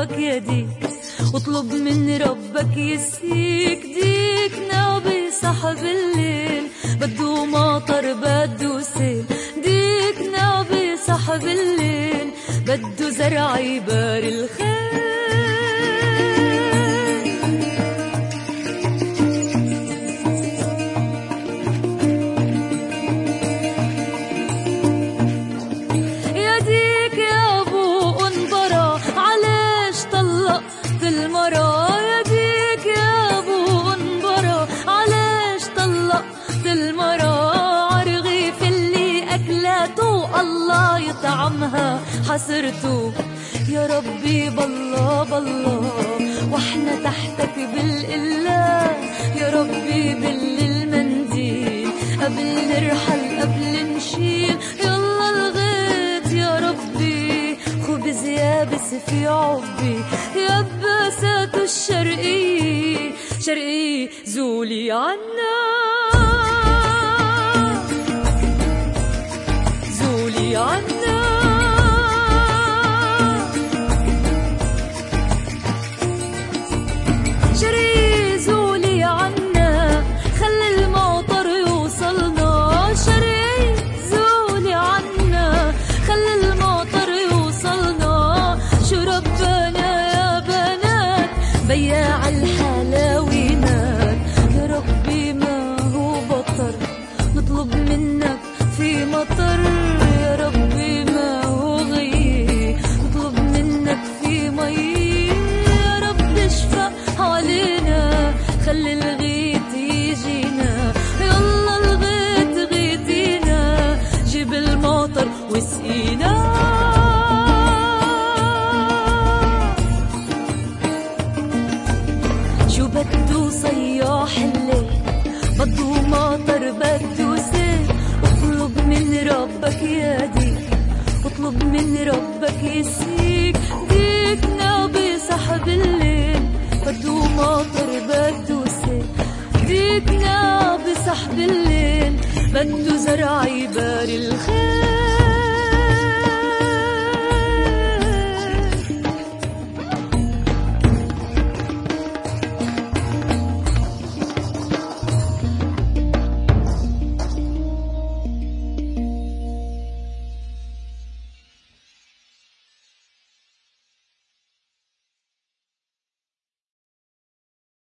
ربك يا ديك، واطلب من ربك يسقيك. ديك ناوي صاحب الليل، بده مطر بده سيل. ديك ناوي صاحب الليل، بده زرع يبار الخير. يا ديك يا ابو انبرا، علاش طلقت المرا؟ يا ديك يا ابو انبرا، علاش طلقت المرا؟ عرغيف اللي اكلته الله يطعمها حسرته. يا ربي بالله بالله، واحنا تحتك بالله. يا ربي بل المنديل قبل نرحل قبل نشيل. يلا الغيت يا ربي، خبز يابس في عبي. يبسات الشرقية شرقي زولي عنا، زولي عنا. شرقي زولي عنا، خلي المطر يوصلنا. شرقي زولي عنا، خلي المطر يوصلنا. شو ربنا يا بنات بياع الحلاوينات. يا ربي ما هو بطر، نطلب منك في مطر. يا ربي ما هو غيب، نطلب منك في مي. يا رب اشفق علينا، خلي الغيث يجينا. يلا الغيث غيثينا، جيب المطر واسقينا. شو بدو صياح الليل، بدو مطر بدو سيل. اطلب من ربك يا ديك، اطلب من ربك يسقيك. ديك ناوي صاحب الليل، بدو مطر بدو سيل. ديك ناوي صاحب الليل، بدو زرع يبار الخير.